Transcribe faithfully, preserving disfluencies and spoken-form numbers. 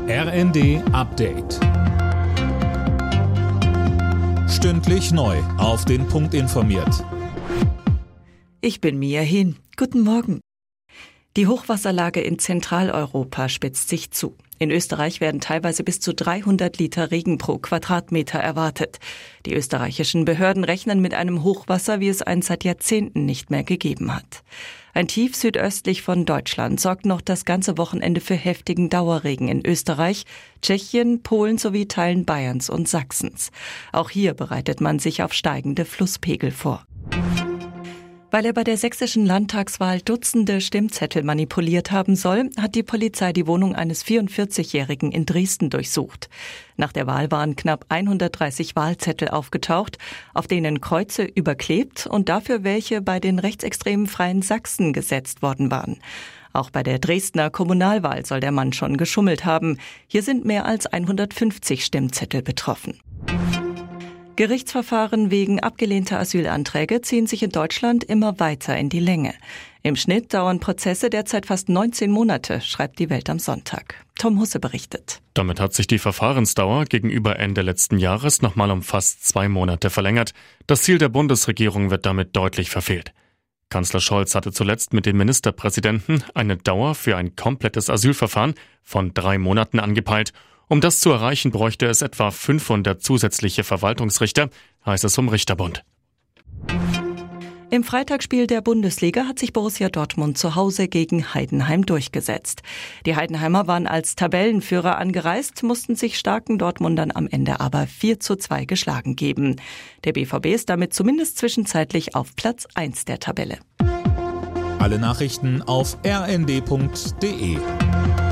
R N D Update. Stündlich neu auf den Punkt informiert. Ich bin Mia Hin. Guten Morgen. Die Hochwasserlage in Zentraleuropa spitzt sich zu. In Österreich werden teilweise bis zu dreihundert Liter Regen pro Quadratmeter erwartet. Die österreichischen Behörden rechnen mit einem Hochwasser, wie es eins seit Jahrzehnten nicht mehr gegeben hat. Ein Tief südöstlich von Deutschland sorgt noch das ganze Wochenende für heftigen Dauerregen in Österreich, Tschechien, Polen sowie Teilen Bayerns und Sachsens. Auch hier bereitet man sich auf steigende Flusspegel vor. Weil er bei der sächsischen Landtagswahl Dutzende Stimmzettel manipuliert haben soll, hat die Polizei die Wohnung eines vierundvierzigjährigen in Dresden durchsucht. Nach der Wahl waren knapp hundertdreißig Wahlzettel aufgetaucht, auf denen Kreuze überklebt und dafür welche bei den rechtsextremen Freien Sachsen gesetzt worden waren. Auch bei der Dresdner Kommunalwahl soll der Mann schon geschummelt haben. Hier sind mehr als hundertfünfzig Stimmzettel betroffen. Gerichtsverfahren wegen abgelehnter Asylanträge ziehen sich in Deutschland immer weiter in die Länge. Im Schnitt dauern Prozesse derzeit fast neunzehn Monate, schreibt die Welt am Sonntag. Tom Husse berichtet. Damit hat sich die Verfahrensdauer gegenüber Ende letzten Jahres nochmal um fast zwei Monate verlängert. Das Ziel der Bundesregierung wird damit deutlich verfehlt. Kanzler Scholz hatte zuletzt mit den Ministerpräsidenten eine Dauer für ein komplettes Asylverfahren von drei Monaten angepeilt. Um das zu erreichen, bräuchte es etwa fünfhundert zusätzliche Verwaltungsrichter, heißt es vom Richterbund. Im Freitagsspiel der Bundesliga hat sich Borussia Dortmund zu Hause gegen Heidenheim durchgesetzt. Die Heidenheimer waren als Tabellenführer angereist, mussten sich starken Dortmundern am Ende aber vier zu zwei geschlagen geben. Der B V B ist damit zumindest zwischenzeitlich auf Platz eins der Tabelle. Alle Nachrichten auf r n d punkt d e.